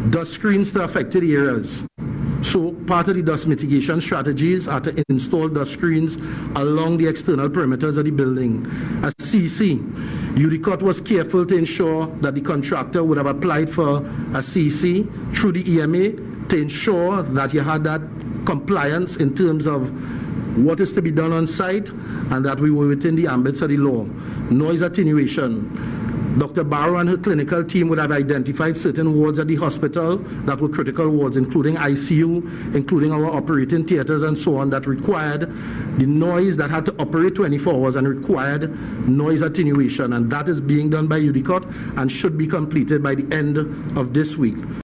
dust screens to affected areas. So part of the dust mitigation strategies are to install dust screens along the external perimeters of the building. As CC, UDCOT was careful to ensure that the contractor would have applied for a CC through the EMA to ensure that you had that compliance in terms of what is to be done on site and that we were within the ambits of the law. Noise attenuation. Dr. Barrow and her clinical team would have identified certain wards at the hospital that were critical wards, including ICU, including our operating theaters and so on, that required the noise, that had to operate 24 hours and required noise attenuation. And that is being done by UDCOT and should be completed by the end of this week.